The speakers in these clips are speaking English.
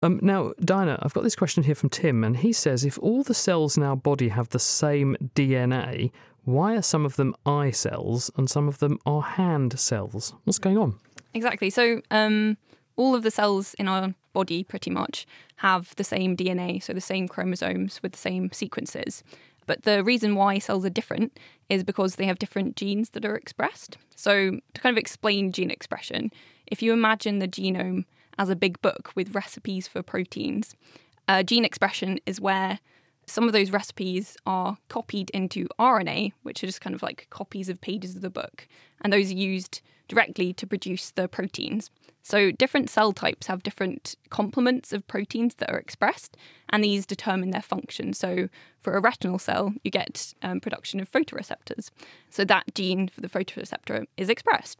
Now, Diana, I've got this question here from Tim, and he says, if all the cells in our body have the same DNA, why are some of them eye cells and some of them are hand cells? What's going on? Exactly. So all of the cells in our body pretty much have the same DNA, so the same chromosomes with the same sequences. But the reason why cells are different is because they have different genes that are expressed. So to kind of explain gene expression, if you imagine the genome as a big book with recipes for proteins, gene expression is where some of those recipes are copied into RNA, which are just kind of like copies of pages of the book. And those are used directly to produce the proteins. So different cell types have different complements of proteins that are expressed, and these determine their function. So for a retinal cell, you get production of photoreceptors. So that gene for the photoreceptor is expressed.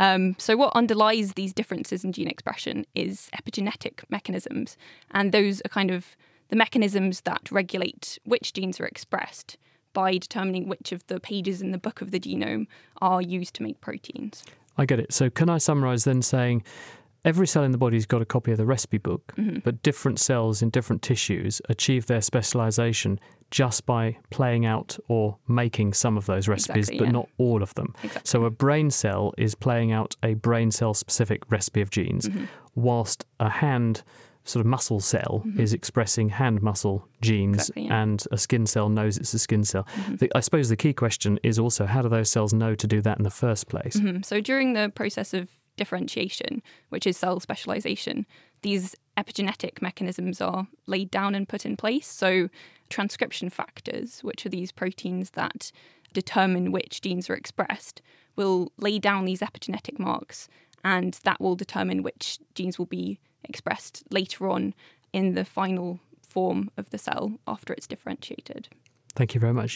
So what underlies these differences in gene expression is epigenetic mechanisms. And those are kind of the mechanisms that regulate which genes are expressed by determining which of the pages in the book of the genome are used to make proteins. I get it. So can I summarise then saying every cell in the body's got a copy of the recipe book, but different cells in different tissues achieve their specialisation just by playing out or making some of those recipes, Exactly, but yeah. not all of them. Exactly. So a brain cell is playing out a brain cell specific recipe of genes, whilst a hand sort of muscle cell is expressing hand muscle genes, Exactly, yeah. and a skin cell knows it's a skin cell. I suppose the key question is also, how do those cells know to do that in the first place? So during the process of differentiation, which is cell specialization, these epigenetic mechanisms are laid down and put in place. So transcription factors, which are these proteins that determine which genes are expressed, will lay down these epigenetic marks, and that will determine which genes will be expressed later on in the final form of the cell after it's differentiated. Thank you very much.